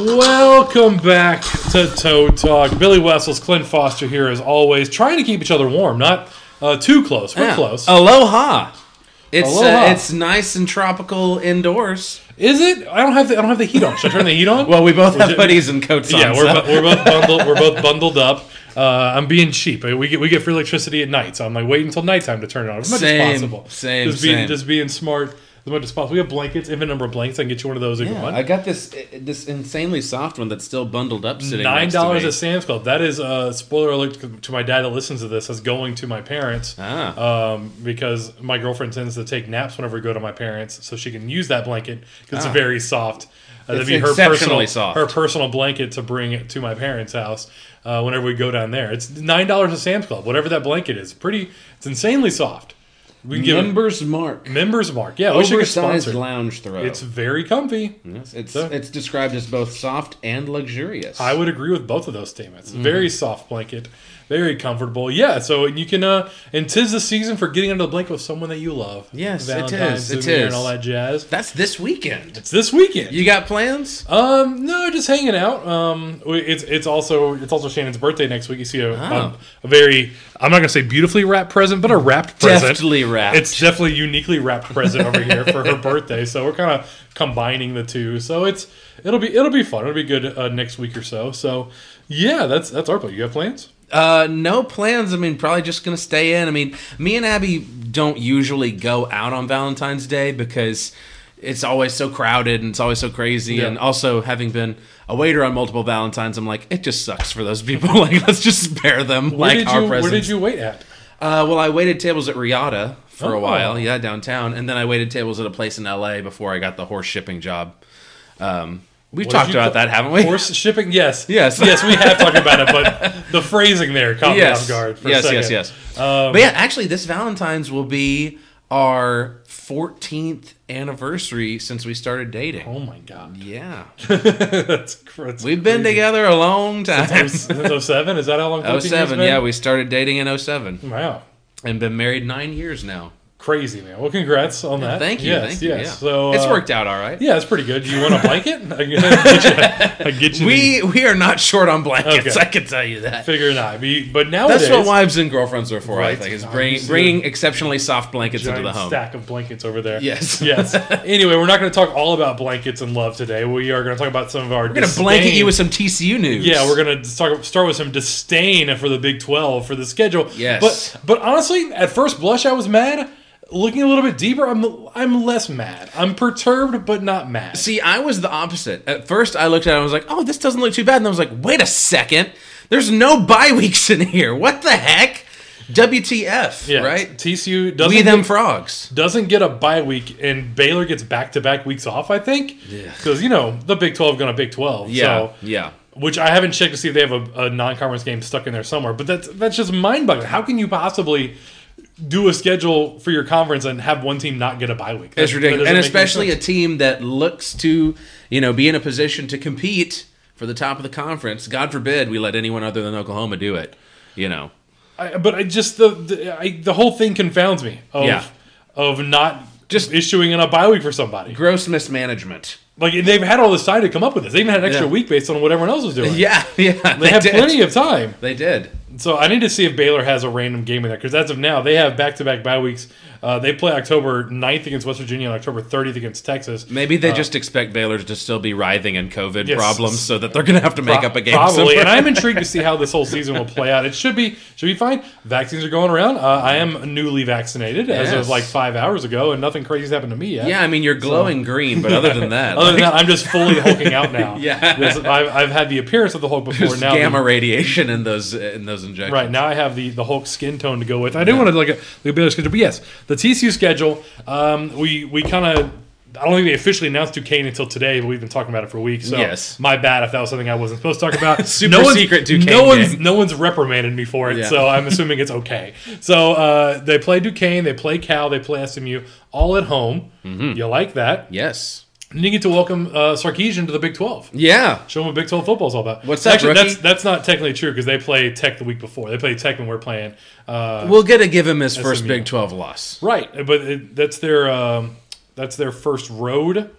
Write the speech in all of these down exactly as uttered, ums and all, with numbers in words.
Welcome back to Toad Talk. Billy Wessels, Clint Foster here as always, trying to keep each other warm, not uh, too close. We're yeah. close. Aloha. It's Aloha. Uh, it's nice and tropical indoors. Is it? I don't have the I don't have the heat on. Should I turn the heat on? Well, we both have it- hoodies and coats on. yeah, we're, so. bo- we're both bundled. We're both bundled up. Uh, I'm being cheap. We get we get free electricity at night, so I'm like waiting until nighttime to turn it on as much Same, as possible. same, just being same. just being smart as much as possible. We have blankets, infinite number of blankets. I can get you one of those if you Yeah, want. I got this this insanely soft one that's still bundled up sitting Nine next to dollars me. at Sam's Club. That is uh, spoiler alert to my dad that listens to this. As going to my parents, Ah. um, because my girlfriend tends to take naps whenever we go to my parents, so she can use that blanket because Ah. it's very soft. Uh, It's that'd be her exceptionally personal, soft. her personal blanket to bring it to my parents' house uh, whenever we go down there. It's nine dollars at Sam's Club. Whatever that blanket is, pretty. It's insanely soft. We can give it Members Mark. members mark. Yeah, we should get Oversized sponsored. lounge throw. It's very comfy. Yes, it's So- it's described as both soft and luxurious. I would agree with both of those statements. Very soft blanket, very comfortable. Yeah, so you can, uh, and 'tis the season for getting under the blanket with someone that you love. Yes, it Valentine's is, it dinner is. and all that jazz. That's this weekend. It's this weekend. You got plans? Um, no, just hanging out. Um, we- it's it's also it's also Shannon's birthday next week. You see a, Oh. a, a very I'm not gonna say beautifully wrapped present, but a wrapped present. Deftly wrapped. It's definitely uniquely wrapped present over here for her birthday. So we're kind of combining the two. So it's it'll be it'll be fun. It'll be good uh, next week or so. So yeah, that's that's our plan. You have plans? Uh, no plans. I mean, probably just gonna stay in. I mean, me and Abby don't usually go out on Valentine's Day because it's always so crowded and it's always so crazy. Yeah. And also, having been a waiter on multiple Valentines, I'm like, it just sucks for those people. Like, let's just spare them. Where like did our you presents. Where did you wait at? Uh, well, I waited tables at Riata for Oh. a while. Yeah, downtown, and then I waited tables at a place in L A before I got the horse shipping job. Um, we've What talked did you about call- that, haven't we? Horse shipping? Yes. Yes. Yes, we have talked about it, but the phrasing there caught yes. me off guard for yes, a second. yes, yes, Um, But yeah, actually, this Valentine's will be our fourteenth anniversary since we started dating. Oh my god. Yeah. that's, that's We've been crazy. together a long time. Since oh seven? Is that how long oh fourteen years seven, been? yeah, we started dating in oh seven Wow. and been married nine years now. Crazy, man. Well, congrats on that. Thank you, Yes, thank you. yes. Yeah. So, it's uh, worked out all right. Yeah, it's pretty good. Do you want a blanket? I can get you, I can get you We we are not short on blankets, Okay. I can tell you that. the, figure not. Be- But nowadays, That's what wives and girlfriends are for, Right. I think, is Oh, bring, you see bringing exceptionally soft blankets into giant the home. stack of blankets over there. Yes. Yes. Anyway, we're not going to talk all about blankets and love today. We are going to talk about some of our We're going to blanket you with some T C U news. Yeah, we're gonna start start with some disdain for the Big twelve for the schedule. Yes. but but honestly, at first blush, I was mad. Looking a little bit deeper, I'm I'm less mad. I'm perturbed, but not mad. See, I was the opposite. At first, I looked at it and I was like, oh, this doesn't look too bad. And I was like, wait a second. There's no bye weeks in here. What the heck? W T F, Yeah, right? T C U doesn't We them get, frogs. doesn't get a bye week, and Baylor gets back to back weeks off. I think because you know the Big twelve going to Big twelve. Yeah, So, yeah. which I haven't checked to see if they have a, a non-conference game stuck in there somewhere. But that's that's just mind-boggling. How can you possibly do a schedule for your conference and have one team not get a bye week? That- It's that ridiculous. doesn't And make any especially a sense. team that looks to, you know, be in a position to compete for the top of the conference. God forbid we let anyone other than Oklahoma do it, you know. I, but I just the the, I, the whole thing confounds me of Yeah. of not Just- just issuing in a bye week for somebody. Gross mismanagement. Like they've had all this time to come up with this. They even had an extra Yeah. week based on what everyone else was doing. Yeah, yeah. they, have did. plenty of time. They did. So I need to see if Baylor has a random game in there because as of now they have back-to-back bye weeks. Uh, they play October ninth against West Virginia and October thirtieth against Texas. Maybe they just expect Baylor to still be writhing in COVID Yes. problems, so that they're going to have to make Pro- up a game. Probably, somewhere. and I'm intrigued to see how this whole season will play out. It should be should be fine. Vaccines are going around. Uh, I am newly vaccinated as Yes. of like five hours ago, and nothing crazy's happened to me yet. Yeah, I mean you're glowing green, but other than that, Other than like, that, I'm just fully hulking out now. Yeah. This- I've, I've had the appearance of the Hulk before. there's Now, gamma the, radiation in those in those injections. right now I have the, the Hulk skin tone to go with. I do want to look at the Baylor schedule, but yes, the T C U schedule. Um, we we kind of. I don't think they officially announced Duquesne until today, but we've been talking about it for weeks. So Yes. my bad if that was something I wasn't supposed to talk about. Super no one's- secret Duquesne No one's game. no one's reprimanded me for it, Yeah. so I'm assuming it's okay. So uh, they play Duquesne, they play Cal, they play S M U, all at home. Mm-hmm. You like that? Yes. And you get to welcome uh, Sarkisian to the Big twelve. Yeah. Show them what Big twelve football is all about. What's up, Actually, rookie? that's that's not technically true because they play Tech the week before. They play Tech when we're playing. Uh, We'll get to give him his first S M U. Big twelve loss. right, but it, that's their um, that's their first road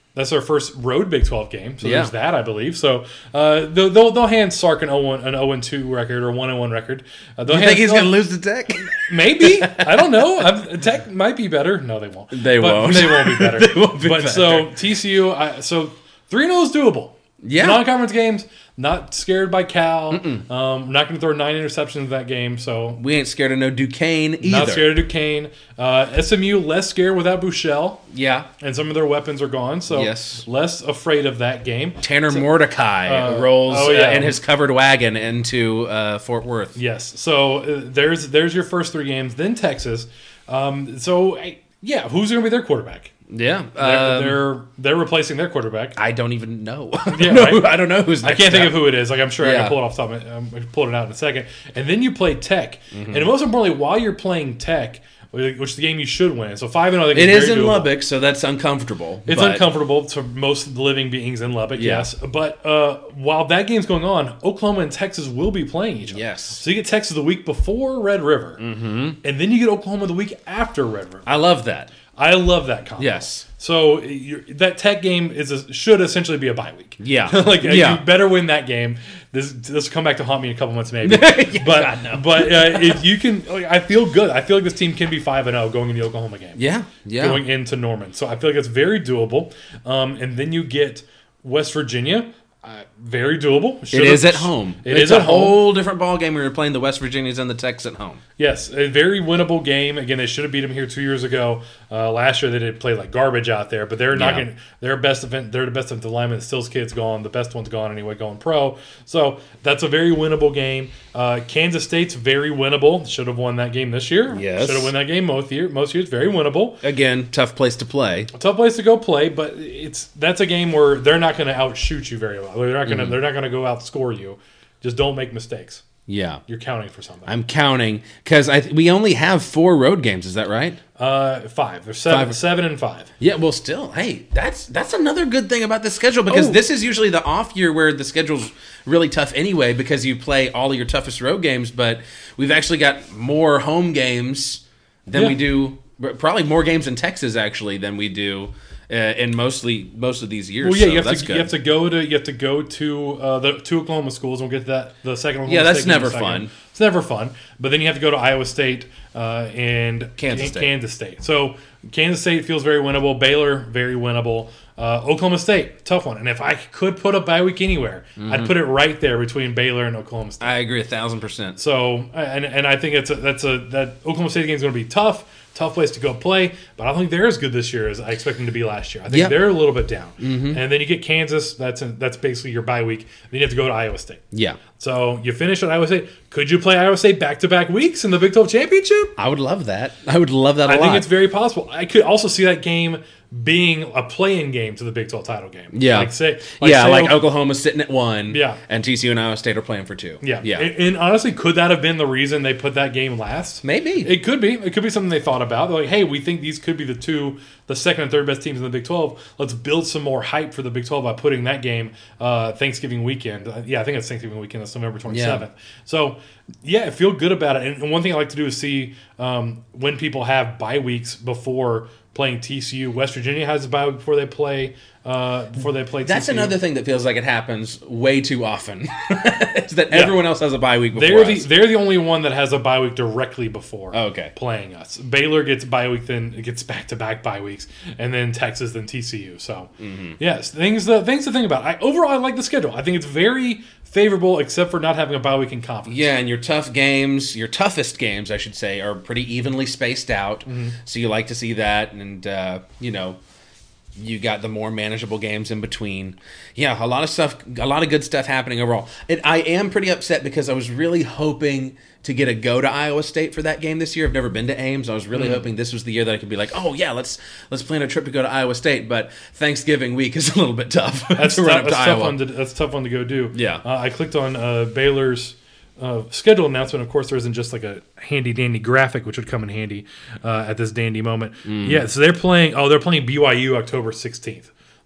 That's their first road Big twelve game, so Yeah. there's that, I believe. So uh, they'll, they'll they'll hand Sark an oh one an oh and two record or one and one record. Uh, they'll You hand, think he's they'll- going to lose to Tech? Maybe. I don't know. I'm, Tech might be better. No, they won't. They But won't. They won't be better. They won't be but better. so T C U, I, so three and oh is doable. Yeah. Non-conference games, not scared by Cal. Um, not going to throw nine interceptions in that game. So We ain't scared of no Duquesne either. not scared of Duquesne. Uh, S M U, less scared without Bouchel. Yeah. And some of their weapons are gone. So Yes. less afraid of that game. Tanner Mordecai uh, rolls oh, yeah. uh, in his covered wagon into uh, Fort Worth. Yes. So uh, there's there's your first three games. Then Texas. Um, so, I- yeah, who's going to be their quarterback? Yeah. They're, um, they're they're replacing their quarterback. I don't even know. I don't Yeah, know, right. who- I don't know who's I next can't think up. of who it is. Like I'm sure I Yeah. can pull it off the top. Of, um, I can pull it out in a second. And then you play Tech, Mm-hmm. and most importantly, while you're playing Tech, which is the game you should win. So five and I think It is is very in doable. Lubbock, so that's uncomfortable. It's but- uncomfortable to most of the living beings in Lubbock, Yeah. yes. But uh, while that game's going on, Oklahoma and Texas will be playing each other. Yes. So you get Texas the week before Red River, mm-hmm. and then you get Oklahoma the week after Red River. I love that. I love that combo. Yes. So you're, that Tech game is a, should essentially be a bye week. Yeah. like Yeah. you better win that game. This this will come back to haunt me in a couple months maybe. Yeah, but God, no. but uh, if you can, like, I feel good. I feel like this team can be five and zero going in the Oklahoma game. Yeah. Yeah. Going into Norman, so I feel like it's very doable. Um, and then you get West Virginia. Uh, very doable. It Should've- is at home. It it's is a at home. whole different ball game when you're playing the West Virginias and the Techs at home. Yes, a very winnable game. Again, they should have beat them here two years ago. Uh, last year they did play like garbage out there, but they're not Yeah. going. Their best event. They're the best defensive lineman. Stills kid's gone. The best one's gone anyway, going pro. So that's a very winnable game. Uh, Kansas State's very winnable. Should have won that game this year. Yes. should have won that game most year. Most years, very winnable. Again, tough place to play. A tough place to go play, but it's that's a game where they're not going to outshoot you very well. They're not going to. Mm-hmm. They're not going to go outscore you. Just don't make mistakes. Yeah. You're counting for something. I'm counting because I th- we only have four road games. Is that right? Uh, five. There's seven, Five. seven and five. Yeah. Well, still, hey, that's that's another good thing about the schedule because Oh. this is usually the off year where the schedule's really tough anyway because you play all of your toughest road games. But we've actually got more home games than Yeah. we do. Probably more games in Texas actually than we do uh, in mostly most of these years. Well, yeah, so you have that's to good. you have to go to you have to go to uh, the two Oklahoma schools. And we'll get to that the second. Oklahoma Yeah, that's State game in a never second. fun. It's never fun. But then you have to go to Iowa State uh, and Kansas and State. Kansas State. So Kansas State feels very winnable. Baylor very winnable. Uh, Oklahoma State tough one. And if I could put a bye week anywhere, Mm-hmm. I'd put it right there between Baylor and Oklahoma State. I agree a thousand percent. So and and I think it's a, that's a that Oklahoma State game is going to be tough, tough place to go play. But I don't think they're as good this year as I expect them to be last year. I think Yep. they're a little bit down. And then you get Kansas. That's in, that's basically your bye week. Then you have to go to Iowa State. Yeah, So you finish at Iowa State. Could you play Iowa State back to back weeks in the Big twelve championship? I would love that. I would love that a I lot. think it's very possible. I could also see that game being a play-in game to the Big twelve title game. Yeah. like say, yeah, say like Oklahoma- Oklahoma's sitting at one. Yeah. and T C U and Iowa State are playing for two. Yeah, yeah, And, and honestly, could that have been the reason they put that game last? maybe. It could be. It could be something they thought about. They're like, hey, we think these could be the two, the second and third best teams in the Big twelve. Let's build some more hype for the Big twelve by putting that game uh, Thanksgiving weekend. Uh, yeah, I think it's Thanksgiving weekend. That's November twenty-seventh. So, yeah, I feel good about it. And, and one thing I like to do is see um, when people have bye weeks before playing T C U. West Virginia has a bye week before they play. Uh, before they play. That's T C U. another thing that feels like it happens way too often. Is that everyone else has a bye week before They're the us. they're the only one that has a bye week directly before Oh, okay. playing us. Baylor gets bye week, then it gets back to back bye weeks, and then Texas, then T C U. So Mm-hmm. yes, things the things to think about. I overall I like the schedule. I think it's very favorable, except for not having a bye week in conference. Yeah, and your tough games, your toughest games, I should say, are pretty evenly spaced out. Mm-hmm. So you like to see that, and uh, you know, you got the more manageable games in between. Yeah, a lot of stuff, a lot of good stuff happening overall. And I am pretty upset because I was really hoping to get a go to Iowa State for that game this year. I've never been to Ames. I was really Mm-hmm. hoping this was the year that I could be like, oh yeah, let's let's plan a trip to go to Iowa State. But Thanksgiving week is a little bit tough That's, to tough, run up that's to tough Iowa. one to that's a tough one to go do. Yeah. uh, I clicked on uh, Baylor's uh, schedule announcement. Of course, there isn't just like a handy dandy graphic, which would come in handy uh, at this dandy moment. Mm. Yeah, so they're playing. Oh, they're playing B Y U October sixteenth.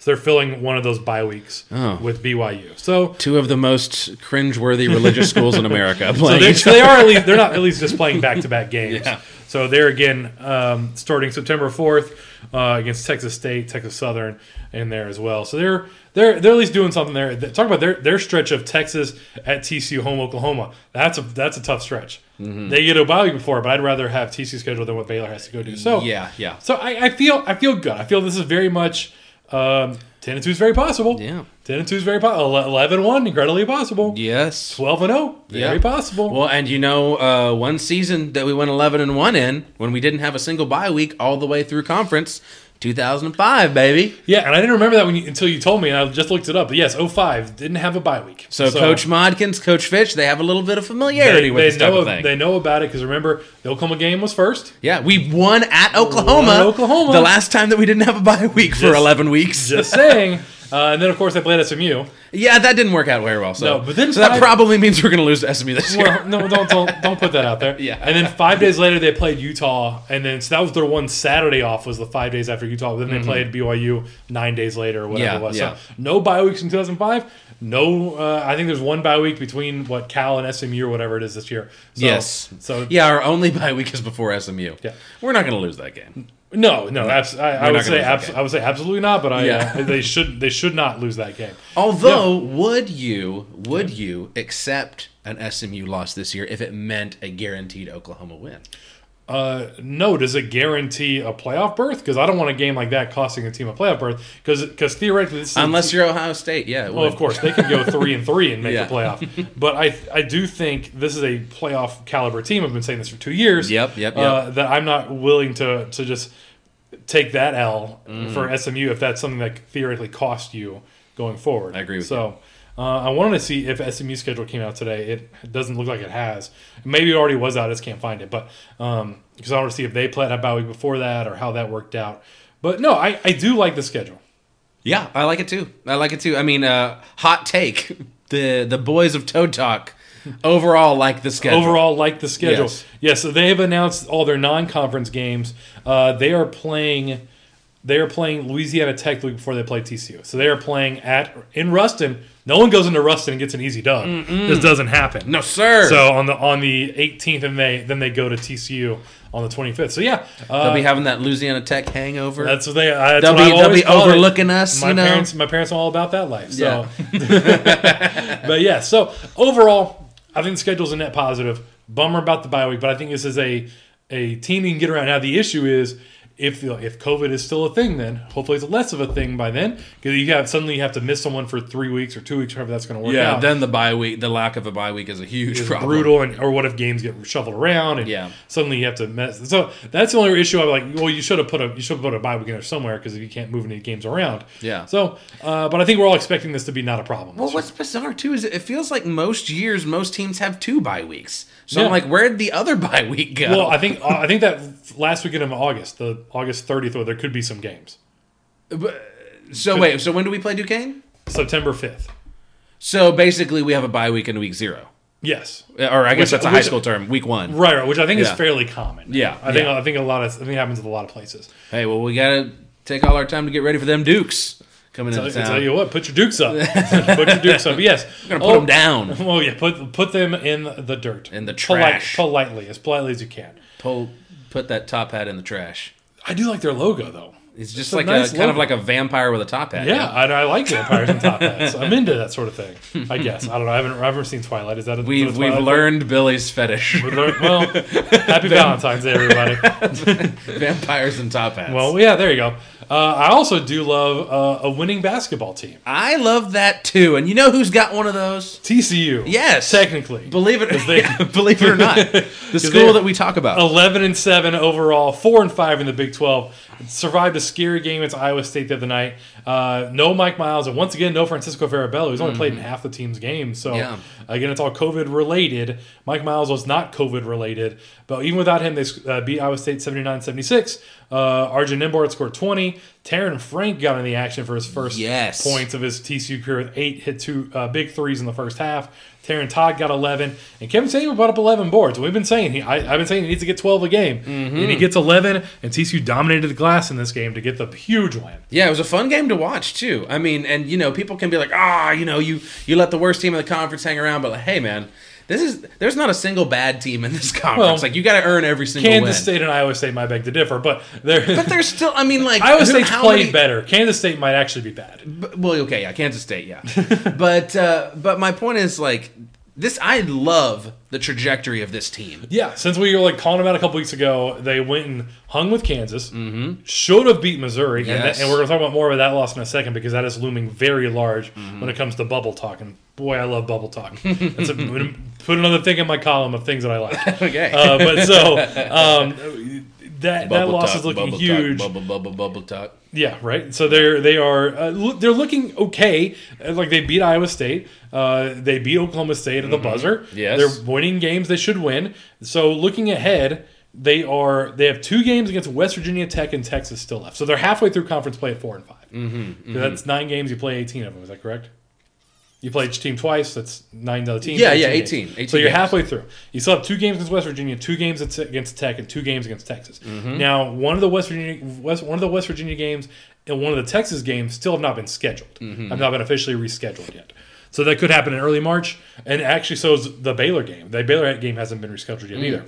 So they're filling one of those bye weeks Oh. with B Y U. So Two of the most cringeworthy religious schools in America So playing. they, each so they are at least they're not at least just playing back to back games. Yeah. So they're again um, starting September fourth uh, against Texas State, Texas Southern, in there as well. So they're they're they're at least doing something there. Talk about their their stretch of Texas at T C U, home Oklahoma. That's a that's a tough stretch. Mm-hmm. They get a bye week before, but I'd rather have T C U scheduled than what Baylor has to go do. So Yeah, yeah. So I, I feel I feel good. I feel this is very much um, ten and two is very possible. Yeah. ten and two is very possible. eleven and one incredibly possible. Yes. twelve and oh very Yeah. possible. Well, and you know, uh, one season that we went eleven and one in, when we didn't have a single bye week all the way through conference, two thousand five, baby. Yeah, and I didn't remember that when you, until you told me, and I just looked it up. But yes, oh five didn't have a bye week. So, Coach Modkins, Coach Fitch, they have a little bit of familiarity they, with they this type know of thing. they know about it because remember the Oklahoma game was first. Yeah, we won at Oklahoma. Won at Oklahoma. The last time that we didn't have a bye week for Just- eleven weeks. Just saying. Uh, and then of course they played S M U. Yeah, that didn't work out very well. So, No, but then so that five- probably means we're going to lose to S M U this year. Well, no, don't don't don't put that out there. Yeah. And then five days later they played Utah, and then so that was their one Saturday off was the five days after Utah. Then they played B Y U nine days later or whatever Yeah, it was. yeah. So no bye weeks in two thousand five. No, uh, I think there's one bye week between what Cal and S M U or whatever it is this year. So, Yes. So Yeah, our only bye week is before S M U. Yeah. We're not going to lose that game. No, no, abs- I, I not would gonna say lose that abs- game. I would say absolutely not. But I, Yeah. uh, they should they should not lose that game. Although, would you would you accept an S M U loss this year if it meant a guaranteed Oklahoma win? Uh, no, does it guarantee a playoff berth? Because I don't want a game like that costing a team a playoff berth. Because theoretically, this is Unless you're Ohio State, yeah. It well, would. of course they can go three and three and make Yeah. the playoff. But I I do think this is a playoff caliber team. I've been saying this for two years. Yep, yep, Uh, yep. that I'm not willing to to just take that L Mm. for S M U if that's something that could theoretically cost you going forward. I agree with so, uh, I wanted to see if S M U schedule came out today. It doesn't look like it has. Maybe it already was out. I just can't find it. But um, because I want to see if they played a bye week before that or how that worked out. But no, I, I do like the schedule. Yeah, I like it too. I like it too. I mean, uh, hot take: the the boys of Toad Talk overall like the schedule. Overall, like the schedule. Yes. Yes, so they have announced all their non-conference games. Uh, they are playing. They are playing Louisiana Tech the week before they play T C U. So they are playing at in Ruston. No one goes into Ruston and gets an easy dub. This doesn't happen. no sir. So on the on the eighteenth and they then they go to T C U on the twenty-fifth. So yeah, uh, they'll be having that Louisiana Tech hangover. that's what they. Uh, that's they'll what be I've they'll always be called it. overlooking us. My you know, parents, my parents are all about that life. So, Yeah. but yeah. So overall, I think the schedule's a net positive. Bummer about the bye week, but I think this is a a team you can get around. Now the issue is if if COVID is still a thing, then hopefully it's less of a thing by then because you have suddenly you have to miss someone for three weeks or two weeks, however that's going to work yeah. out. Then the bye week, the lack of a bye week is a huge It's problem. brutal, and or what if games get shuffled around and Yeah. suddenly you have to mess. So that's the only issue. I'm like, well, you should have put a you should have put a bye week in there somewhere because if you can't move any games around, Yeah. So, uh, but I think we're all expecting this to be not a problem. Well, what's bizarre too is it feels like most years most teams have two bye weeks. So Yeah. I'm like, where'd the other bye week go? Well, I think uh, I think that last weekend of August, the August thirtieth, there could be some games. so wait, so when do we play Duquesne? September fifth. So basically, we have a bye week in week zero, Yes. or I guess Which- that's a high which- school term, week one. Right, right, which I think Yeah. is fairly common. Yeah, I think yeah. I think a lot of I think it happens in a lot of places. Hey, well, we gotta take all our time to get ready for them Dukes coming Tell, into I town. tell you what, put your dukes up. Put your dukes up. Yes, We're gonna put them down. Oh yeah, put put them in the dirt, In the Polite- trash. politely, as politely as you can. Pull, put that top hat in the trash. I do like their logo though. It's just It's a like nice a kind of logo. like a vampire with a top hat. Yeah, I, I like vampires and top hats. I'm into that sort of thing. I guess I don't know. I haven't I've never seen Twilight. Is that a, is We've that a we've Twilight learned Billy's fetish. thing? We learned- well, happy Valentine's Day, everybody. Vampires and top hats. Well, yeah, there you go. Uh, I also do love uh, a winning basketball team. I love that too. And you know who's got one of those? T C U. Yes. Technically. Believe it, they- yeah, believe it or not, the they- school that we talk about. eleven and seven overall, four and five in the Big twelve. Survived a scary game against Iowa State the other night. Uh, no Mike Miles, and once again, no Francisco Farabello. He's only played in half the team's games. So, Yeah. again, it's all COVID related. Mike Miles was not COVID related. But even without him, they uh, beat Iowa State seventy-nine seventy-six. Uh, Arjun Nimbard scored twenty. Taryn Frank got in the action for his first Yes. points of his T C U career with eight hit two uh, big threes in the first half. Taron Todd got eleven, and Kevin Samuel brought up eleven boards. We've been saying he, I, I've been saying he needs to get twelve a game, mm-hmm. and he gets eleven. And T C U dominated the glass in this game to get the huge win. Yeah, it was a fun game to watch too. I mean, and you know, people can be like, ah, you know, you you let the worst team in the conference hang around, but like, hey, man. This is there's not a single bad team in this conference. Well, like you got to earn every single Kansas win. State and Iowa State might beg to differ, but they're but they're still. I mean, like Iowa State's played many, better. Kansas State might actually be bad. But, well, okay, yeah, Kansas State, yeah. but uh, but my point is like this. I love the trajectory of this team. Yeah, since we were like calling them out a couple weeks ago, they went and hung with Kansas. Mm-hmm. Should have beat Missouri, yes. and, that, and we're going to talk about more about that loss in a second because that is looming very large mm-hmm. when it comes to bubble talk. And boy, I love bubble talk. That's a, put another thing in my column of things that I like. Okay, uh, but so um, that bubble that loss talk, is looking bubble huge. Talk, bubble bubble bubble talk. Yeah, right. So they're they are uh, lo- they're looking okay. Like they beat Iowa State, uh, they beat Oklahoma State at the mm-hmm. buzzer. Yes, they're winning games they should win. So looking ahead, they are they have two games against West Virginia Tech and Texas still left. So they're halfway through conference play at four and five. Mm-hmm, mm-hmm. So that's nine games. You play eighteen of them. Is that correct? You play each team twice. That's nine other teams. Yeah, yeah, eighteen. eighteen so you're games. halfway through. You still have two games against West Virginia, two games against Tech, and two games against Texas. Mm-hmm. Now, one of the West Virginia, West, one of the West Virginia games and one of the Texas games still have not been scheduled. Mm-hmm. Have not been officially rescheduled yet. So that could happen in early March. And actually, so is the Baylor game. The Baylor game hasn't been rescheduled yet mm. either.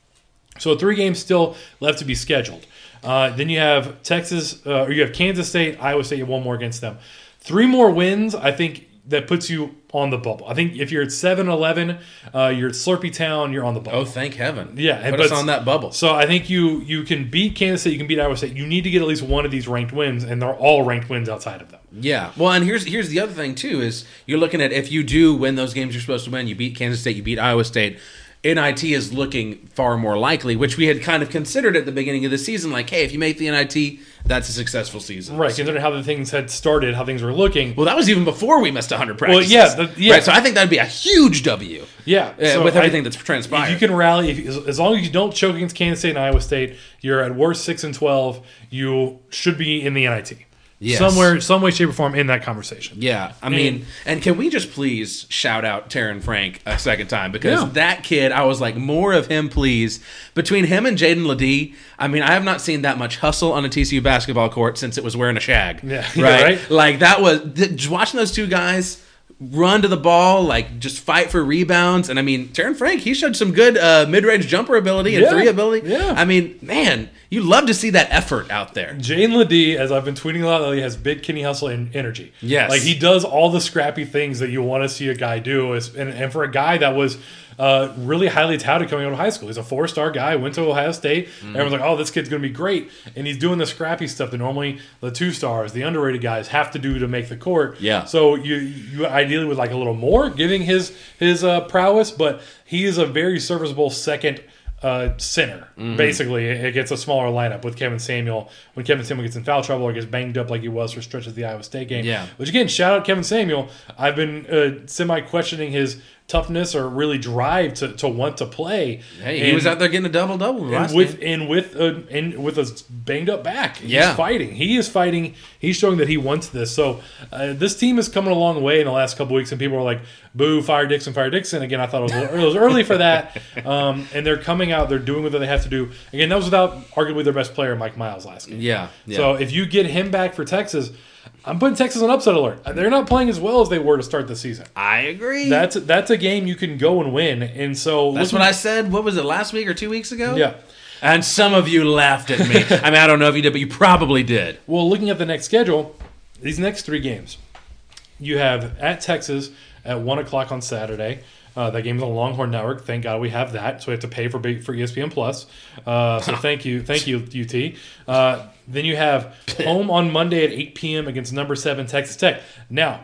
So three games still left to be scheduled. Uh, then you have Texas, uh, or you have Kansas State, Iowa State. You have one more against them. Three more wins, I think. That puts you on the bubble. I think if you're at seven eleven, uh, you're at Slurpee Town, you're on the bubble. Oh, thank heaven. Yeah. Put but, us on that bubble. So I think you you can beat Kansas State, you can beat Iowa State. You need to get at least one of these ranked wins, and they're all ranked wins outside of them. Yeah. Well, and here's here's the other thing, too, is you're looking at if you do win those games you're supposed to win, you beat Kansas State, you beat Iowa State, N I T is looking far more likely, which we had kind of considered at the beginning of the season, like, hey, if you make the N I T, that's a successful season. Right, considering how the things had started, how things were looking. Well, that was even before we missed one hundred practices. Well, yeah. The, yeah. Right, so I think that would be a huge W. Yeah. Uh, so with everything I, that's transpired. If you can rally, if, as, as long as you don't choke against Kansas State and Iowa State, you're at worst six and twelve, you should be in the N I T. Yes. Somewhere, some way, shape, or form in that conversation. Yeah, I mean, and, and can we just please shout out Taron Frank a second time? Because yeah. that kid, I was like, more of him, please. Between him and Jaden Ledee, I mean, I have not seen that much hustle on a T C U basketball court since it was wearing a shag. Yeah, right? Yeah, right? Like, that was, just watching those two guys run to the ball, like, just fight for rebounds. And, I mean, Taron Frank, he showed some good uh, mid-range jumper ability and yeah. three ability. Yeah. I mean, man, you love to see that effort out there. Jane Ledee, as I've been tweeting a lot lately, has big kidney hustle and energy. Yes. Like, he does all the scrappy things that you want to see a guy do. And, and for a guy that was uh, really highly touted coming out of high school. He's a four-star guy, went to Ohio State. Mm-hmm. Everyone's like, oh, this kid's going to be great. And he's doing the scrappy stuff that normally the two-stars, the underrated guys, have to do to make the court. Yeah. So you you ideally would like a little more, giving his, his uh, prowess, but he is a very serviceable second Uh, center, mm-hmm. basically. It gets a smaller lineup with Kevin Samuel. When Kevin Samuel gets in foul trouble or gets banged up like he was for stretches of the Iowa State game. Yeah. Which, again, shout out Kevin Samuel. I've been uh, semi-questioning his toughness or really drive to, to want to play. Hey, and, he was out there getting a double-double. And with, and with a, and with a banged-up back. He's yeah. fighting. He is fighting. He's showing that he wants this. So uh, this team is coming a long way in the last couple weeks, and people are like, boo, fire Dixon, fire Dixon. Again, I thought it was, it was early for that. Um, and they're coming out. They're doing what they have to do. Again, that was without arguably their best player, Mike Miles, last game. Yeah. yeah. So if you get him back for Texas, I'm putting Texas on upset alert. They're not playing as well as they were to start the season. I agree. That's that's a game you can go and win. And so that's looking, what I said. What was it, last week or two weeks ago? Yeah. And some of you laughed at me. I mean, I don't know if you did, but you probably did. Well, looking at the next schedule, these next three games, you have at Texas at one o'clock on Saturday. Uh, that game's on Longhorn Network. Thank God we have that. So we have to pay for for E S P N Plus. Uh, so thank you, thank you, U T. Uh, then you have home on Monday at eight p.m. against number seven Texas Tech. Now,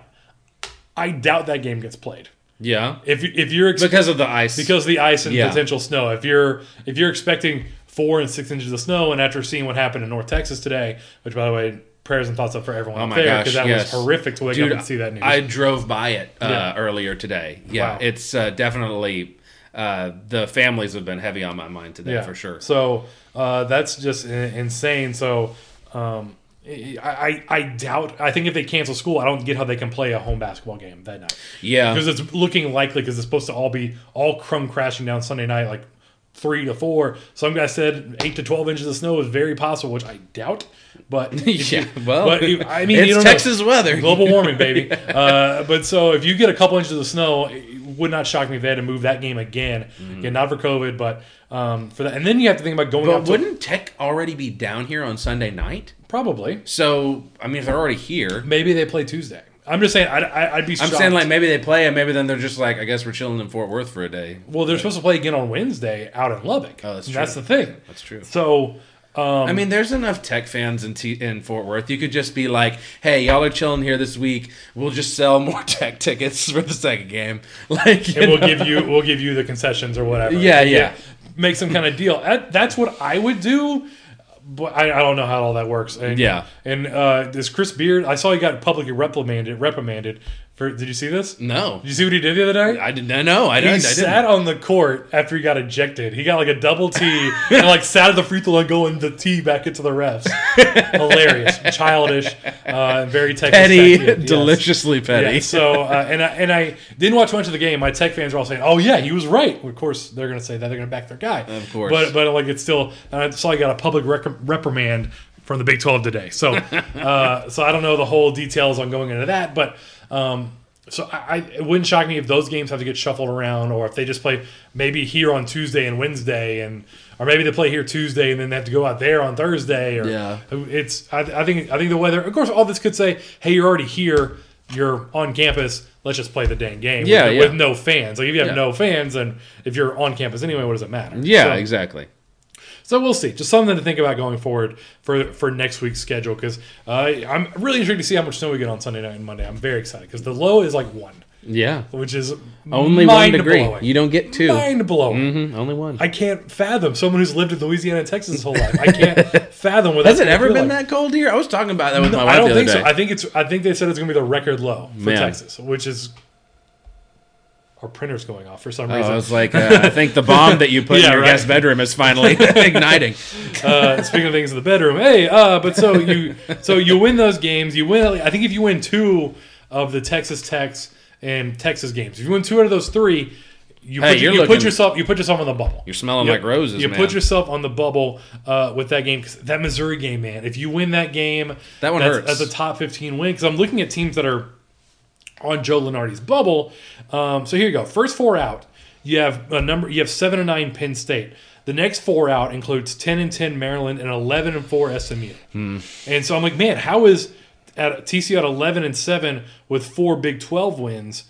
I doubt that game gets played. Yeah. If if you're ex- because of the ice, because of the ice and yeah. potential snow. If you're if you're expecting four and six inches of snow, and after seeing what happened in North Texas today, which by the way, prayers and thoughts up for everyone oh up my there because gosh, that yes. was horrific to wake Dude, up and see that news. I drove by it uh, yeah. earlier today. Yeah, wow. it's uh, definitely uh, the families have been heavy on my mind today yeah. for sure. So uh, that's just insane. So um, I, I I doubt. I think if they cancel school, I don't get how they can play a home basketball game that night. Yeah, because it's looking likely because it's supposed to all be all crumb crashing down Sunday night, like three to four. Some guy said eight to twelve inches of snow is very possible, which I doubt. But yeah, you, well, but you, I mean, it's you don't Texas know. weather, global warming, baby. uh, but so if you get a couple inches of snow, it would not shock me if they had to move that game again. Mm. Again, not for COVID, but um, for that. And then you have to think about going. But out wouldn't to, Tech already be down here on Sunday night? Probably. So I mean, if they're already here, maybe they play Tuesday. I'm just saying, I'd, I'd be shocked. I'm saying, like, maybe they play, and maybe then they're just like, I guess we're chilling in Fort Worth for a day. Well, they're supposed to play again on Wednesday out in Lubbock. Oh, that's true. That's the thing. That's true. So, um, I mean, there's enough Tech fans in T- in Fort Worth. You could just be like, hey, y'all are chilling here this week. We'll just sell more Tech tickets for the second game. Like, and we'll know? give you we'll give you the concessions or whatever. Yeah, yeah. Make some kind of deal. That, that's what I would do. But I, I don't know how all that works. And, yeah. And uh, this Chris Beard, I saw he got publicly reprimanded. Reprimanded for. Did you see this? No. Did you see what he did the other day? I didn't know. I he didn't. He I sat on the court after he got ejected. He got like a double T and like sat at the free throw line going the T back into the refs. Hilarious, childish, uh, very Texas petty, yes. deliciously petty. Yeah, so uh, and I, and I didn't watch much of the game. My Tech fans were all saying, "Oh yeah, he was right." Of course, they're going to say that they're going to back their guy. Of course, but but like it's still. And I saw he got a public rec- reprimand from the Big twelve today. So uh, so I don't know the whole details on going into that, but. Um, So I, I, it wouldn't shock me if those games have to get shuffled around, or if they just play maybe here on Tuesday and Wednesday, and or maybe they play here Tuesday and then they have to go out there on Thursday. Or yeah, it's I, I think I think the weather. Of course, all this could say, hey, you're already here, you're on campus. Let's just play the dang game. Yeah, with, yeah. with no fans. Like if you have yeah. no fans, and if you're on campus anyway, what does it matter? Yeah, so, exactly. So we'll see. Just something to think about going forward for, for next week's schedule, because uh, I'm really intrigued to see how much snow we get on Sunday night and Monday. I'm very excited because the low is like one. Yeah, which is only one degree. You don't get two. Mind blowing. Mm-hmm. Only one. I can't fathom someone who's lived in Louisiana and Texas his whole life. I can't fathom what has that's it ever been like. that cold here? I was talking about that with no, my wife I don't the other think day. so. I think it's. I think they said it's going to be the record low for Man. Texas, which is. Our printer's going off for some oh, reason. I was like, uh, I think the bomb that you put yeah, in your right. guest bedroom is finally igniting. Uh, speaking of things in the bedroom, hey, uh, but so you so you win those games. You win. I think if you win two of the Texas Techs and Texas games, if you win two out of those three, you, hey, put, you, you looking, put yourself you put yourself on the bubble. You're smelling you, like roses. You man. put yourself on the bubble uh, with that game. 'Cause that Missouri game, man. If you win that game, that one that's, hurts. That's a top fifteen win. Because I'm looking at teams that are on Joe Lunardi's bubble. Um, so here you go. First four out. You have a number. You have seven and nine Penn State. The next four out includes ten and ten Maryland and eleven and four S M U. Hmm. And so I'm like, man, how is at T C U at eleven and seven with four Big twelve wins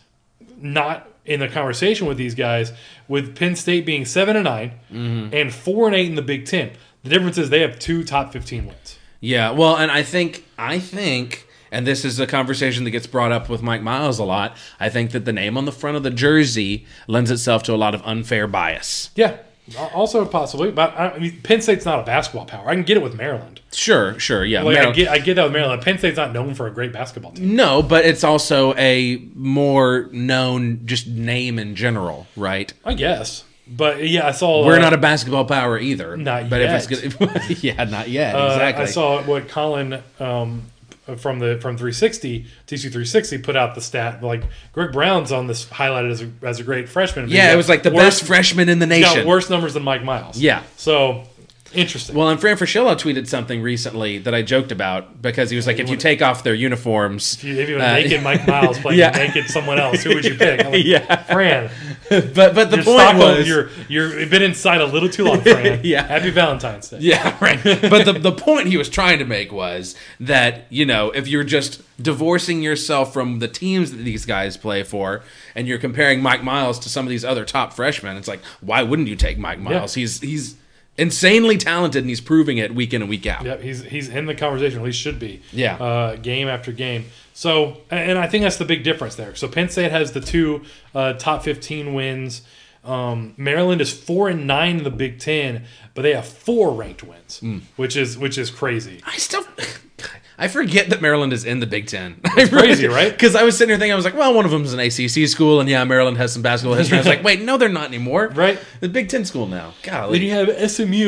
not in the conversation with these guys? With Penn State being seven and nine mm-hmm. and four and eight in the Big Ten. The difference is they have two top fifteen wins. Yeah, well, and I think I think. And this is a conversation that gets brought up with Mike Miles a lot. I think that the name on the front of the jersey lends itself to a lot of unfair bias. Yeah, also possibly. But I mean, Penn State's not a basketball power. I can get it with Maryland. Sure, sure, yeah. Like, I Maryland. get, I get that with Maryland. Penn State's not known for a great basketball team. No, but it's also a more known just name in general, right? I guess. But yeah, I saw. We're uh, not a basketball power either. Not but yet. If it's gonna, yeah, not yet. Uh, Exactly. I saw what Colin um, from the from three sixty T C U three sixty put out the stat like Greg Brown's on this highlighted as a, as a great freshman. Yeah, it was like the worse, best freshman in the he's got nation. worse numbers than Mike Miles. Yeah. So interesting. Well, and Fran Fraschilla tweeted something recently that I joked about because he was like, if you take off their uniforms, if you, if you had uh, naked Mike Miles playing yeah. naked someone else, who would you pick? I'm like, yeah, Fran. but but the You're point Stockholm, was, you're you're you've been inside a little too long, Fran. Yeah. Happy Valentine's Day. yeah, right. But the the point he was trying to make was that, you know, if you're just divorcing yourself from the teams that these guys play for, and you're comparing Mike Miles to some of these other top freshmen, it's like, why wouldn't you take Mike Miles? Yeah. He's he's insanely talented, and he's proving it week in and week out. Yep, he's he's in the conversation. At least should be. Yeah. Uh, game after game. So, and I think that's the big difference there. So Penn State has the two uh, top fifteen wins. Um, Maryland is four and nine in the Big Ten, but they have four ranked wins, mm. which is which is crazy. I still, I forget that Maryland is in the Big Ten. It's crazy, right? Because I was sitting here thinking, I was like, well, one of them is an A C C school, and yeah, Maryland has some basketball history. I was like, wait, no, they're not anymore. Right? The Big Ten school now. Golly. Then you have S M U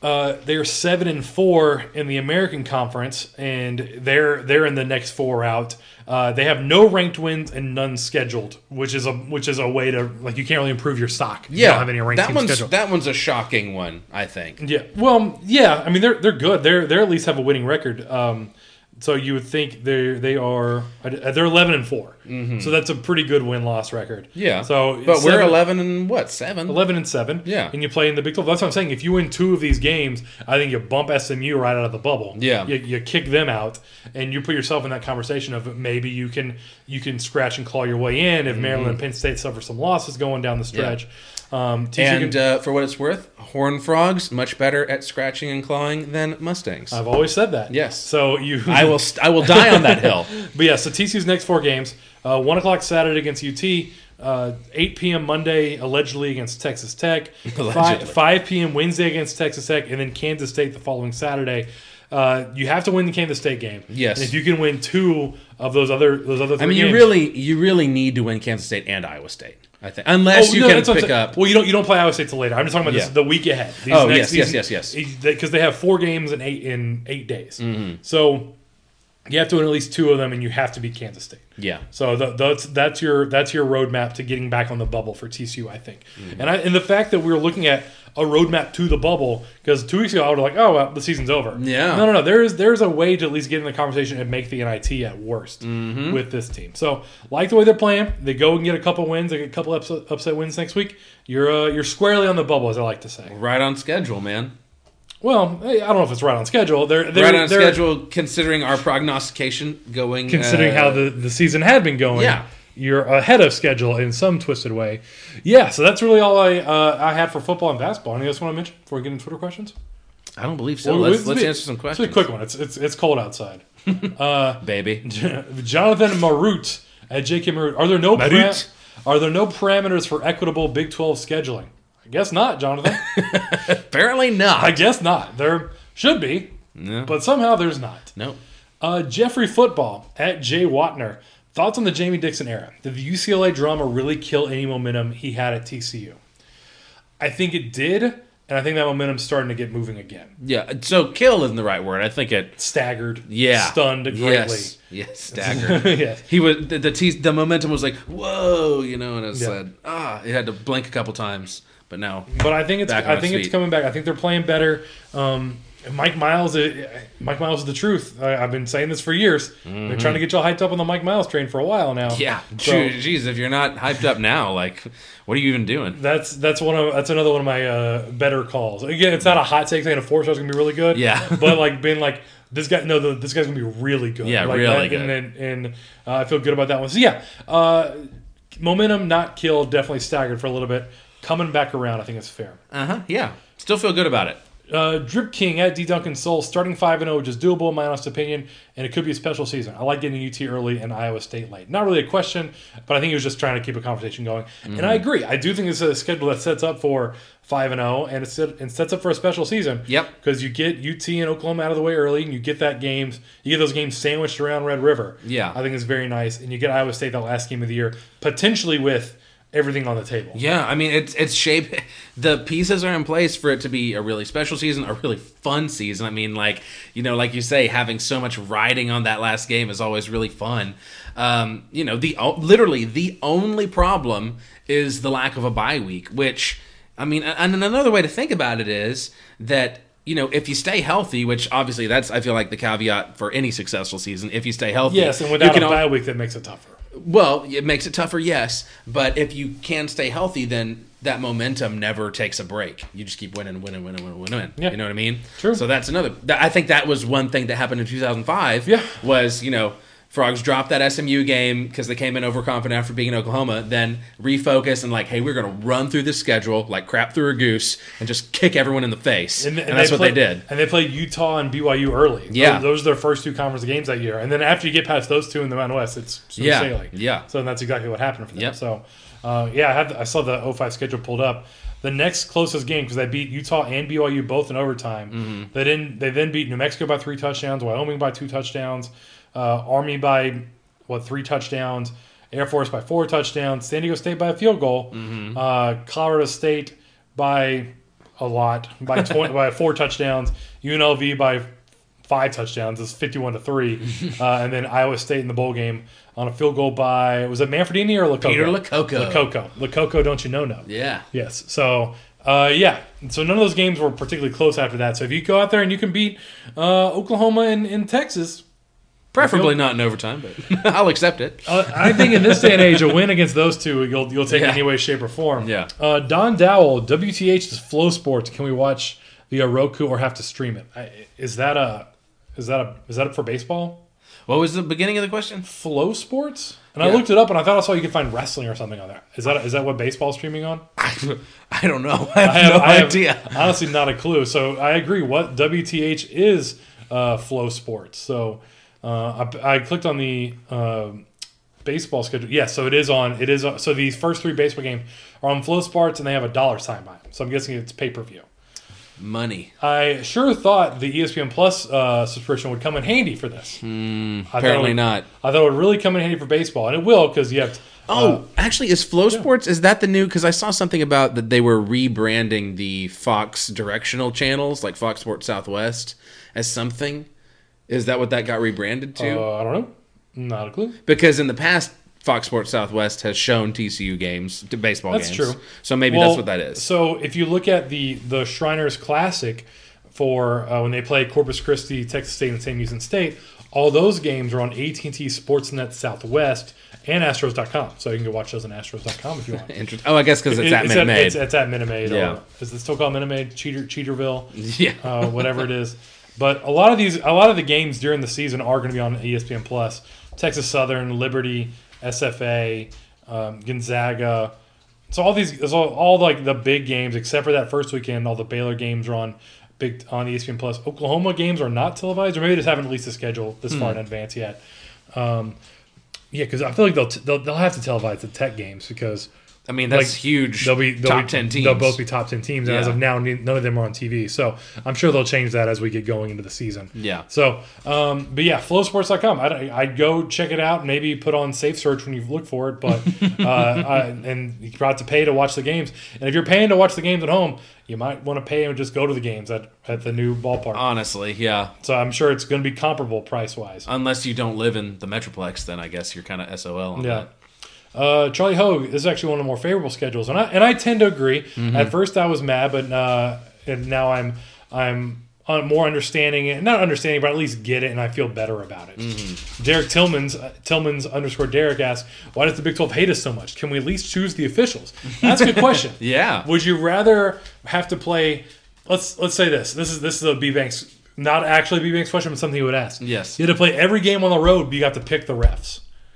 Uh, they're seven and four in the American Conference, and they're they're in the next four out. Uh, they have no ranked wins and none scheduled, which is a which is a way to like you can't really improve your stock. If Yeah, you don't have any ranked that teams one's scheduled. that one's a shocking one, I think. Yeah, well, yeah. I mean, they're they're good. They're they are at least have a winning record. Um, so you would think they they are they're eleven and four. Mm-hmm. So that's a pretty good win loss record. Yeah. So but seven, we're eleven and what seven? eleven and seven. Yeah. And you play in the Big twelve. That's what I'm saying. If you win two of these games, I think you bump S M U right out of the bubble. Yeah. You, you kick them out, and you put yourself in that conversation of maybe you can you can scratch and claw your way in if mm-hmm. Maryland and Penn State suffer some losses going down the stretch. Yeah. Um, and uh, for what it's worth, Horned Frogs much better at scratching and clawing than Mustangs. I've always said that. Yes. So you, I will, st- I will die on that hill. But yeah, so T C U's next four games: uh, one o'clock Saturday against U T, uh, eight p.m. Monday allegedly against Texas Tech, five, five p.m. Wednesday against Texas Tech, and then Kansas State the following Saturday. Uh, you have to win the Kansas State game. Yes. And if you can win two of those other those other three I mean, games, you really you really need to win Kansas State and Iowa State. I think, unless oh, you no, can pick up. Well, you don't you don't play Iowa State till later. I'm just talking about Yeah. this the week ahead. These Oh, next, yes, these, yes, yes, yes. Because they have four games in eight in eight days. Mm-hmm. So you have to win at least two of them, and you have to beat Kansas State. Yeah. So the, that's that's your that's your roadmap to getting back on the bubble for T C U, I think. Mm-hmm. And I, and the fact that we were looking at a roadmap to the bubble, because two weeks ago I was like, oh well, the season's over. Yeah. No, no, no. There is there's a way to at least get in the conversation and make the N I T at worst mm-hmm. with this team. So like the way they're playing, they go and get a couple wins, they get a couple upset, upset wins next week. You're uh, you're squarely on the bubble, as I like to say. Right on schedule, man. Well, I don't know if it's right on schedule. They're, they're right on they're, schedule, considering our prognostication going. Considering uh, how the, the season had been going, yeah. You're ahead of schedule in some twisted way. Yeah, so that's really all I uh, I had for football and basketball. Anything else you want to mention before we get into Twitter questions? I don't believe so. Well, let's it's let's be, answer some questions. It's a quick one. It's it's it's cold outside. uh, Baby. Jonathan Marut at J K Marut. Are there no Marut. para- are there no parameters for equitable Big twelve scheduling? I guess not, Jonathan. Apparently not. I guess not. There should be, No. but somehow there's not. No. Uh, Jeffrey Football at Jay Watner. Thoughts on the Jamie Dixon era? Did the U C L A drama really kill any momentum he had at T C U? I think it did, and I think that momentum's starting to get moving again. Yeah, so kill isn't the right word. I think it Staggered, yeah, stunned greatly. Yes, yes staggered. Yes. He was the the, te- the momentum was like whoa, you know, and it Yeah. said ah, it had to blink a couple times, but now. But I think it's Back on I its think it's feet. coming back. I think they're playing better. Um, Mike Miles, uh, Mike Miles is the truth. I, I've been saying this for years. Mm-hmm. Been trying to get y'all hyped up on the Mike Miles train for a while now. Yeah, So- jeez, if you're not hyped up now, like, what are you even doing? That's that's one of that's another one of my uh, better calls. Again, it's not a hot take saying a four star is gonna be really good. Yeah. but like being like this guy, no, the, this guy's gonna be really good. Yeah, like really that, good. And and, and uh, I feel good about that one. So yeah, uh, momentum not killed, definitely staggered for a little bit. Coming back around, I think it's fair. Uh huh. Yeah, still feel good about it. Uh, Drip King at D Duncan Soul, starting five and zero, which is doable in my honest opinion, and it could be a special season. I like getting U T early and Iowa State late. Not really a question, but I think he was just trying to keep a conversation going. Mm-hmm. And I agree. I do think it's a schedule that sets up for five and zero, and it set, and sets up for a special season. Yep. Because you get U T and Oklahoma out of the way early, and you get that games, you get those games sandwiched around Red River. Yeah. I think it's very nice, and you get Iowa State that last game of the year, potentially with everything on the table. Yeah, I mean it's it's shape. The pieces are in place for it to be a really special season, a really fun season. I mean, like you know, like you say, having so much riding on that last game is always really fun. Um, you know, the literally the only problem is the lack of a bye week. Which I mean, and another way to think about it is that. You know, if you stay healthy, which obviously that's I feel like the caveat for any successful season. If you stay healthy, Yes, and without you can a al- bye week, that makes it tougher. Well, it makes it tougher, yes. But if you can stay healthy, then that momentum never takes a break. You just keep winning, winning, winning, winning, winning. Yeah. You know what I mean? True. So that's another. that- I think that was one thing that happened in two thousand five. Yeah. Was, you know, Frogs dropped that S M U game because they came in overconfident after being in Oklahoma, then refocus and like, hey, we're going to run through this schedule like crap through a goose and just kick everyone in the face. And, that's what played, they did. And they played Utah and B Y U early. Yeah. Those, those are their first two conference games that year. And then after you get past those two in the Mountain West, it's smooth Yeah. sailing. Yeah. So that's exactly what happened for them. Yep. So, uh, yeah, I, have, I saw the oh five schedule pulled up. The next closest game, because they beat Utah and B Y U both in overtime, Mm-hmm. they, didn't, they then beat New Mexico by three touchdowns, Wyoming by two touchdowns, uh, Army by, what, three touchdowns, Air Force by four touchdowns, San Diego State by a field goal, Mm-hmm. uh, Colorado State by a lot by twenty, by four touchdowns. U N L V by five touchdowns. It's fifty-one to three. uh, and then Iowa State in the bowl game on a field goal by, was it Manfredini or Lococo? Peter Lococo. Lococo. Lococo, don't you know no? Yeah. Yes. So, uh, yeah. So none of those games were particularly close after that. So if you go out there and you can beat uh, Oklahoma and, and Texas, preferably not in overtime, but I'll accept it. uh, I think in this day and age, a win against those two, you'll you'll take Yeah. any way, shape, or form. Yeah. Uh, Don Dowell, W T H is Flow Sports. Can we watch via Roku or have to stream it? I, is that a is that a is that for baseball? What was the beginning of the question? Flow Sports? And Yeah. I looked it up and I thought I saw you could find wrestling or something on there. Is that is that what baseball's streaming on? I, I don't know. I have, I have, no I have idea. honestly not a clue. So I agree. What W T H is uh, Flow Sports. So uh, I, I clicked on the uh, baseball schedule. Yes, yeah, so it is on. It is on, so these first three baseball games are on Flow Sports and they have a dollar sign by them. So I'm guessing it's pay per view. Money. I sure thought the E S P N Plus uh, subscription would come in handy for this. Mm, I apparently thought it would, not. I thought it would really come in handy for baseball, and it will because you have. Oh, uh, actually, is Flow Sports, is that the new, because I saw something about that they were rebranding the Fox directional channels, like Fox Sports Southwest, as something. Is that what that got rebranded to? uh, I don't know. Not a clue. Because in the past, Fox Sports Southwest has shown T C U games, to baseball That's games. true. So maybe Well, that's what that is. So if you look at the the Shriners Classic for uh, when they play Corpus Christi, Texas State, and Saint Amusement State, all those games are on A T and T Sportsnet Southwest and Astros dot com. So you can go watch those on Astros dot com if you want. Interest- oh, I guess because it's It- at it's Minute at, Maid. it's, it's at Minute Maid. Yeah. Or, is it still called Minute Maid? Cheater, Cheaterville? Yeah. uh, whatever it is. But a lot of these, a lot of the games during the season are going to be on E S P N Plus. Texas Southern, Liberty, S F A, um, Gonzaga. So all these, so all like the big games, except for that first weekend, all the Baylor games are on big on E S P N Plus. Oklahoma games are not televised, or maybe they just haven't released the schedule this far in advance yet. Um, yeah, because I feel like they'll, t- they'll they'll have to televise the Tech games because I mean, that's like, huge. they'll be they'll top be, ten teams. They'll both be top ten teams, and Yeah. as of now, none of them are on T V. So I'm sure they'll change that as we get going into the season. Yeah. So, um, but yeah, flow sports dot com. I'd, I'd go check it out. Maybe put on safe search when you look for it. But uh, I, and you probably have to pay to watch the games. And if you're paying to watch the games at home, you might want to pay and just go to the games at, at the new ballpark. Honestly, yeah. So I'm sure it's going to be comparable price wise. Unless you don't live in the Metroplex, then I guess you're kind of S O L on Yeah. that. Uh, Charlie Hogue this is actually one of the more favorable schedules, and I and I tend to agree. Mm-hmm. At first, I was mad, but uh, and now I'm I'm uh, more understanding, and not understanding, but at least get it, and I feel better about it. Mm-hmm. Derek Tillman's uh, Tillman's underscore Derek asks, "Why does the Big twelve hate us so much? Can we at least choose the officials?" That's a good question. Yeah. Would you rather have to play? Let's let's say this. This is this is a B Banks, not actually a B Banks question, but something you would ask. Yes. You had to play every game on the road, but you got to pick the refs.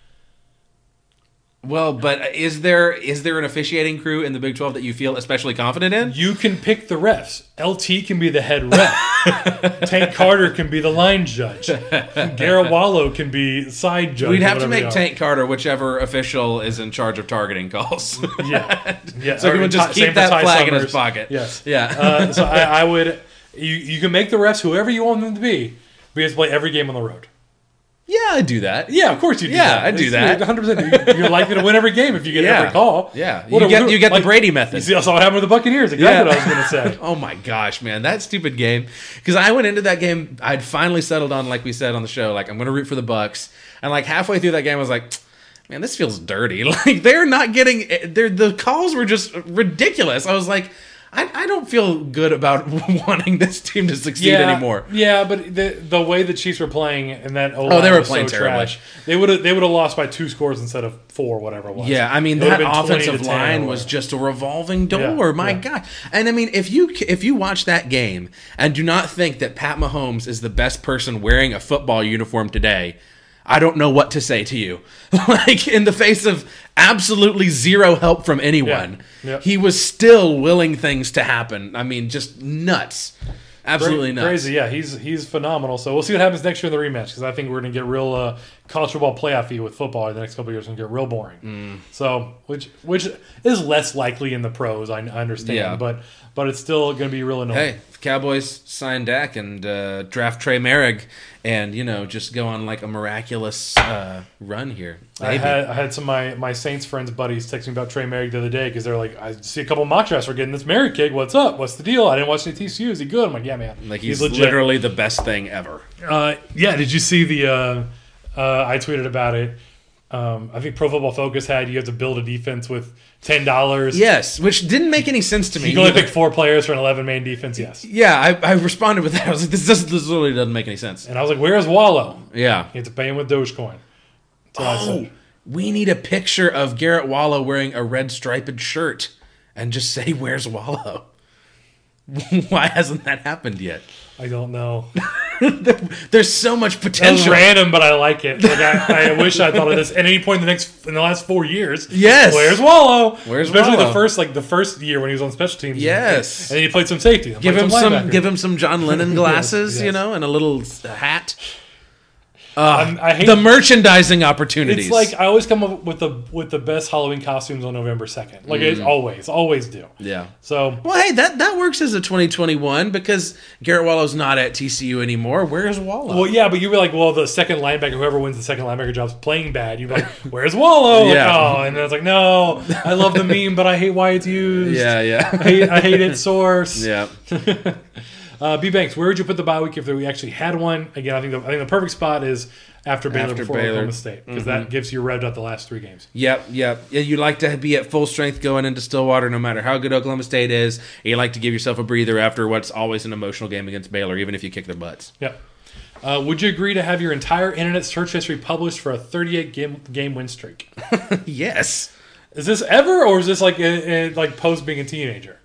Well, but is there is there an officiating crew in the Big twelve that you feel especially confident in? You can pick the refs. L T can be the head ref. Tank Carter can be the line judge. Garrett Wallow can be side judge. We'd have to whatever make they are. Tank Carter whichever official is in charge of targeting calls. Yeah, yeah. So Or he would just Ty- keep same for that Ty flag in Summers. his pocket. Yes. Yeah. Uh, so I, I would. You you can make the refs whoever you want them to be. But you have to play every game on the road. Yeah, I'd do that. Yeah, of course you do. Yeah, that. I'd do It's- that. one hundred percent. You're likely to win every game if you get Yeah. every call. Yeah. What You a- get you get like- the Brady You method. see, that's what happened with the Buccaneers. Exactly Yeah. what I was going to say. Oh my gosh, man, that stupid game. Because I went into that game, I'd finally settled on, like we said on the show, like I'm going to root for the Bucks, and like halfway through that game, I was like, man, this feels dirty. Like they're not getting, they're the calls were just ridiculous. I was like, I, I don't feel good about wanting this team to succeed anymore. Yeah, but the the way the Chiefs were playing and that Oh, they were was playing so terribly. trash. They would have they would have lost by two scores instead of four, whatever it was. Yeah, I mean It would've that been twenty offensive to ten line or was whatever. just a revolving door. Yeah, My yeah. God! And I mean, if you if you watch that game and do not think that Pat Mahomes is the best person wearing a football uniform today, I don't know what to say to you. Like in the face of absolutely zero help from anyone, Yeah, yeah. he was still willing things to happen. I mean, just nuts. Absolutely Cra- nuts. Crazy, yeah. He's he's phenomenal. So we'll see what happens next year in the rematch because I think we're going to get real uh, college football playoff-y with football in the next couple of years. It's going to get real boring. Mm. So which which is less likely in the pros, I, I understand, Yeah. but but it's still going to be real annoying. Hey, Cowboys sign Dak and uh, draft Trey Merrick, and you know just go on like a miraculous uh, run here. I Maybe. had I had some of my, my Saints friends buddies text me about Trey Merrick the other day because they're like, I see a couple mock drafts. We're getting this Merrick kid. What's up? What's the deal? I didn't watch any T C U. Is he good? I'm like, yeah, man. Like he's, he's literally the best thing ever. Uh, yeah. Did you see the? Uh, uh, I tweeted about it. Um, I think Pro Football Focus had you have to build a defense with ten dollars. Yes, which didn't make any sense to me. You can only pick four players for an eleven-man defense. Yes. Yeah, I, I responded with that. I was like, this, doesn't, this literally doesn't make any sense. And I was like, where's Wallow? Yeah. You have to pay him with Dogecoin. That's what I Oh, said. we need a picture of Garrett Wallow wearing a red striped shirt and just say, where's Wallow? Why hasn't that happened yet? I don't know. There's so much That was potential. random, but I like it. Like I, I wish I thought of this at any point in the next in the last four years. Yes. Where's Wallow? Where's Especially Wallow? the first like the first year when he was on special teams. Yes. And then he played some safety. Give played him some, linebacker. give him some John Lennon glasses, Yes, you yes. know, and a little hat. I'm- I hate The merchandising opportunities. It's like I always come up with the with the best Halloween costumes on November second. Like it's always, always do. yeah. So Well, hey, that, that works as a twenty twenty-one because Garrett Wallow's not at T C U anymore. Where's Wallow? well, yeah, but you were like, well, the second linebacker, whoever wins the second linebacker job's playing bad. You're like, where's Wallow? Like, Yeah. oh, and then it's like, no, I love the meme, but I hate why it's used. yeah, I yeah. hate, I hate its source. yeah. Uh, B Banks, where would you put the bye week if we actually had one? Again, I think the, I think the perfect spot is after Baylor After before Baylor. Oklahoma State because that gives you revved out the last three games. Yep, yep. Yeah, you like to be at full strength going into Stillwater, no matter how good Oklahoma State is. You like to give yourself a breather after what's always an emotional game against Baylor, even if you kick their butts. Yep. Uh, would you agree to have your entire internet search history published for a thirty-eight game, game win streak? Yes. Is this ever, or is this like a, a, like post being a teenager?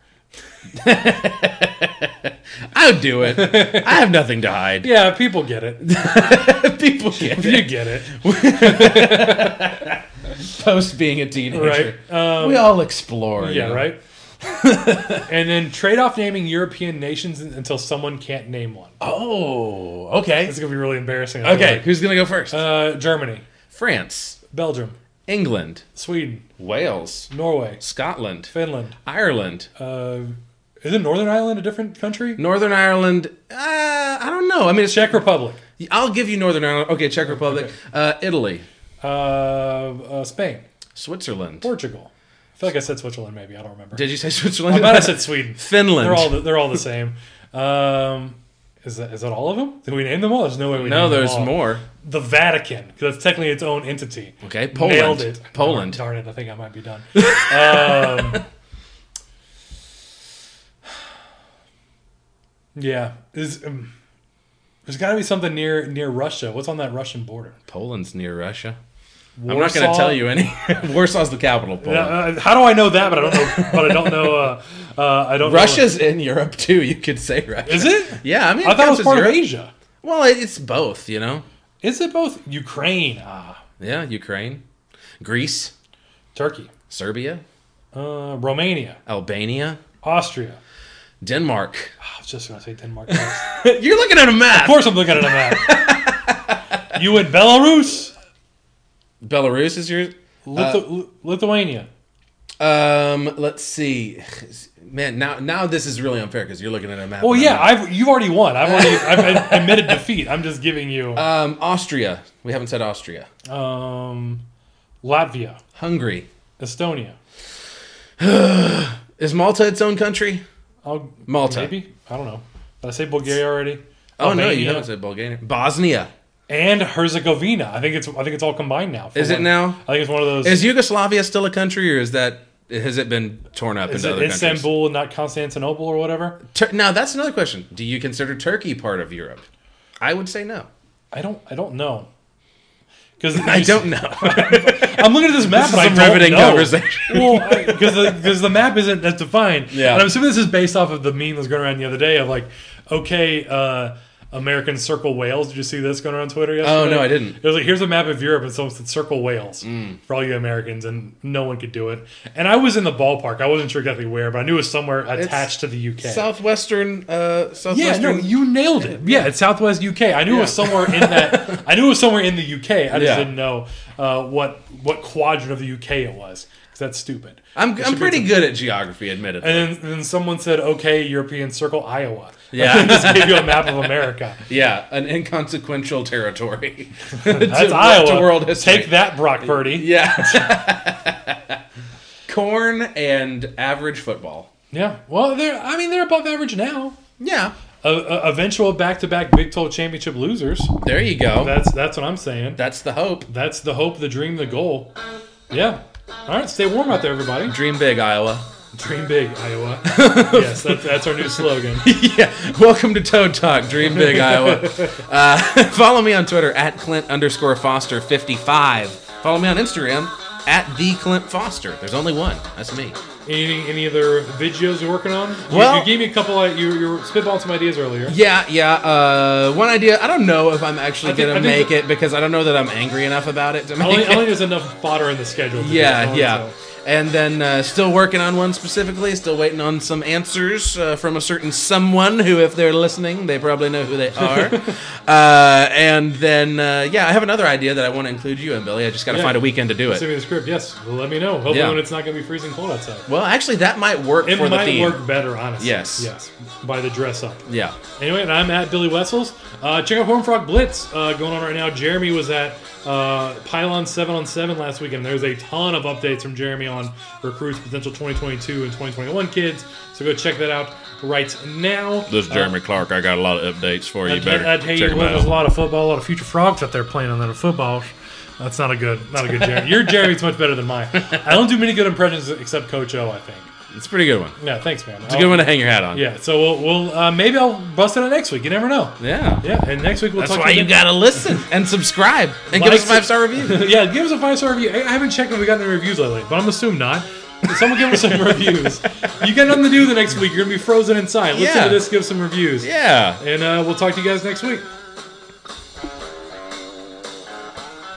I would do it. I have nothing to hide. Yeah, people get it. People get You it. get it, Post being a teenager. right? Um, we all explore. you yeah, know? right. And then trade off naming European nations until someone can't name one. Oh, okay. This is gonna be really embarrassing. I feel Okay, like. who's going to go first? Uh, Germany, France, Belgium, England, Sweden, Wales, Norway, Scotland, Finland. Ireland, Uh, isn't Northern Ireland a different country? Northern Ireland. Uh, I don't know. I mean, it's Czech Republic, I'll give you Northern Ireland. Okay, Czech Republic, Okay. uh, Italy, uh, uh, Spain, Switzerland. Portugal. I feel like I said Switzerland. Maybe I don't remember. Did you say Switzerland? I bet I said Sweden. Finland. They're all the, they're all the same. Um, is that is that all of them? Did we name them all? There's no way we. no, named them there's all. more. The Vatican, because it's technically its own entity. Okay, Poland. Nailed it. Poland. Darn it! I think I might be done. um, yeah, is um, there's got to be something near near Russia. What's on that Russian border? Poland's near Russia. Warsaw? I'm not going to tell you any. Warsaw's the capital of Poland. Uh, how do I know that? But I don't know. But I don't know. Uh, uh, I don't. Russia's in Europe too. You could say Russia. Know. Is it? Yeah, I mean, I thought it counts was as part of Europe. Asia. Well, it- it's both. You know. Is it both? Ukraine, ah, Yeah, Ukraine, Greece, Turkey, Serbia, uh, Romania, Albania, Austria. Denmark. Ah, I was just gonna say Denmark. next. You're looking at a map. Of course, I'm looking at a map. You went Belarus, Belarus is your. Lithu- Lithuania. Um, let's see. Man, now now this is really unfair because you're looking at a map. Well, and yeah, I'm not. I've you've already won. I've already I've admitted defeat. I'm just giving you Um, Austria. We haven't said Austria. um, Latvia, Hungary. Estonia. Is Malta its own country? I'll, Malta. maybe I don't know. Did I say Bulgaria already? Oh no, you Albania. haven't said Bulgaria. Bosnia. And Herzegovina. I think it's I think it's all combined now. for Is it one. now? I think it's one of those. Is Yugoslavia still a country, or is that has it been torn up Is into it other countries? Istanbul and not Constantinople or whatever? Tur- now that's another question. Do you consider Turkey part of Europe? I would say no. I don't. I don't know. Because I don't know. I'm looking at this map This is and a I don't riveting know. conversation. Well, because the, 'cause the map isn't as defined. Yeah. And I'm assuming this is based off of the meme that was going around the other day of like, okay, uh, Americans circle Wales. Did you see this going around Twitter yesterday? Oh, no, I didn't. It was like, here's a map of Europe, and someone said circle Wales Mm. for all you Americans, and no one could do it. And I was in the ballpark. I wasn't sure exactly where, but I knew it was somewhere attached to the U K. Southwestern. Uh, Yeah, southwestern. no, you nailed it. Yeah, it's Southwest U K. I knew it was Yeah. somewhere in that. I knew it was somewhere in the U K. I just Yeah. didn't know uh, what what quadrant of the U K it was. because that's stupid. I'm It I'm should be pretty some- good at geography, admittedly. And then, then someone said, okay, European circle, Iowa. Yeah. And just gave you a map of America. Yeah, an inconsequential territory. That's to, Iowa. To world history. Take that, Brock Purdy. Yeah. Corn and average football. Yeah. Well, they're. I mean, they're above average now. Yeah. Uh, uh, eventual back-to-back Big twelve championship losers. There you go. That's that's what I'm saying. That's the hope. That's the hope, the dream, the goal. Yeah. All right, stay warm out there, everybody. Dream big, Iowa. Dream big, Iowa. Yes, that's, that's our new slogan. Yeah. Welcome to Toad Talk. Dream big, Iowa. Uh, follow me on Twitter at Clint underscore Foster fifty-five. Follow me on Instagram at the Clint Foster. There's only one. That's me. Any any other videos you're working on? You, Well- you gave me a couple. Of, you you were spitballing some ideas earlier. Yeah, yeah. Uh, one idea. I don't know if I'm actually I think- gonna I think make it because I don't know that I'm angry enough about it to make I only, it. I only there's enough fodder in the schedule. To Yeah, do it, yeah. so. And then uh, still working on one specifically. Still waiting on some answers uh, from a certain someone who, if they're listening, they probably know who they are. uh, and then, uh, yeah, I have another idea that I want to include you in, Billy. I just got to Yeah. find a weekend to do Send it. me the script. Yes, well, let me know. Hopefully, Yeah. when it's not going to be freezing cold outside. Well, actually, that might work It for the might theme. work better, honestly. Yes. yes. By the dress up. Yeah. Anyway, and I'm at Billy Wessels. Uh, check out Horn Frog Blitz uh, going on right now. Jeremy was at uh, Pylon seven on seven last weekend. There's a ton of updates from Jeremy on recruits, potential twenty twenty-two and twenty twenty-one kids. So go check that out right now. This is Jeremy Clark. I got a lot of updates for you. I'd, Better I'd tell you, check them well, there's a out. lot of football, a lot of future frogs out there playing on the footballs. That's not a good, not a good Jeremy. Your Jeremy's much better than mine. I don't do many good impressions except Coach O, I think. It's a pretty good one. Yeah, thanks, man. It's a good one to hang your hat on. Yeah, so we'll, we'll uh, maybe I'll bust it out next week. You never know. Yeah. Yeah, and next week we'll That's talk why to you got to listen and subscribe and give Like- us a five star review. Yeah, give us a five star review. I I haven't checked if we got any reviews lately, but I'm assuming not. Someone give us some reviews. You got nothing to do the next week. You're gonna be frozen inside. Listen Yeah. to this. Give some reviews. Yeah. And uh, we'll talk to you guys next week.